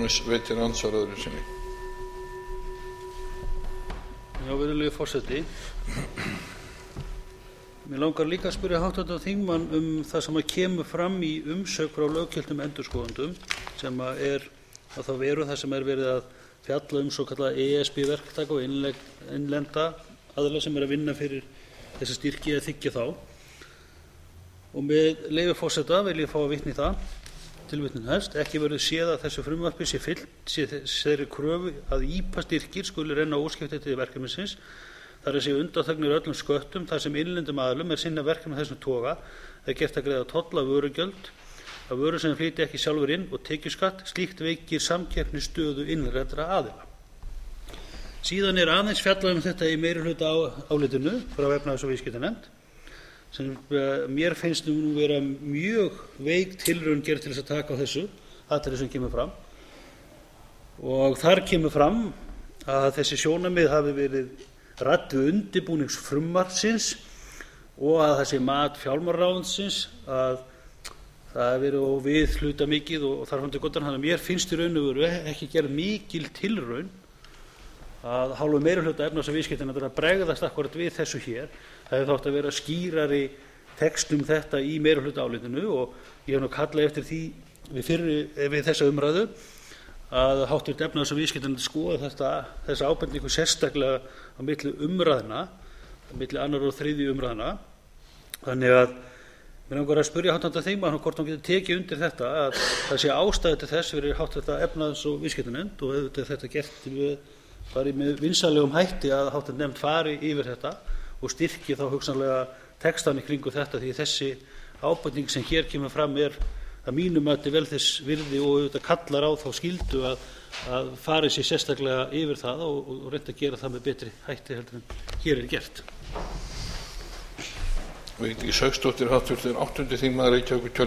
veitir andsvar öðru sinni. Já, virðulegi forseti. Mig langar líka að spyrja hv. þingmann það sem kemur fram í umsögn frá löggiltum endurskoðendum, sem er að þá veru það sem verið að fjalla svokallaða ESB-verktaka og innlenda aðila sem að vinna fyrir þessa styrki eða þiggja þá. Og með leyfi forseta vil ég fá að vitna í það, tilvitnun hefst: ekki verður séð að þessu frumvarpi sé fylgt þeirri kröfu að IPA-styrkir skuli renna óskiptir til verkefnisins, þar að séu undanþegnir öllum sköttum þar sem innlendum aðilum sinna verkefni af þessum toga gert að greiða tolla af vörugjöld af vöru sem flytja ekki sjálfur inn og tekjuskatt. Slíkt veikir samkeppnisstöðu innlendra aðila. Síðan aðeins fjallað þetta í meirihluta álitinu frá efnahags- og viðskiptanefnd, sem mér finnst nú vera mjög veik tilraun gerð til þess að taka á þessu atriði sem kemur fram. Og þar kemur fram að þessi sjónarmið hafi verið rædd við undirbúning frumvarpsins og að það sé mat fjármálaráðuneytisins að það hafi verið of viðhlutamikið og þar fram til götunum. Þannig að mér finnst í raun og veru ekki gerð mikil tilraun að hálfu meirihluta efnahags- og viðskiptanefndar að bregðast akkúrat við þessu hér. Það hefði þátt að vera skýrari text þetta í meirihluta álitinu, og ég hef nú kallað eftir því við þessa umræðu að hv. efnahags- og viðskiptanefnd skoði þessa ábendingu sérstaklega á milli umræðna, á milli 2. og 3. umræðna. Þannig að mig langar að spyrja hv. þingmann hvort hann geti tekið undir þetta, að það sé ástæða til þess fyrir hv. efnahags- og viðskiptanefnd, og auðvitað þetta gert bara með vinsamlegum hætti, að hv. nefnd fari yfir þetta og styrki þá hugsanlega textan í kringum þetta, því þessi ábending sem hér kemur fram að mínu mati vel þess virði og auðvitað kallar á þá skyldu að fari sér sérstaklega yfir það og reynt að gera það með betri hætti heldur en hér gert. Vigdís Hauksdóttir, 8. þingmaður Reykjavíkurkjördæmis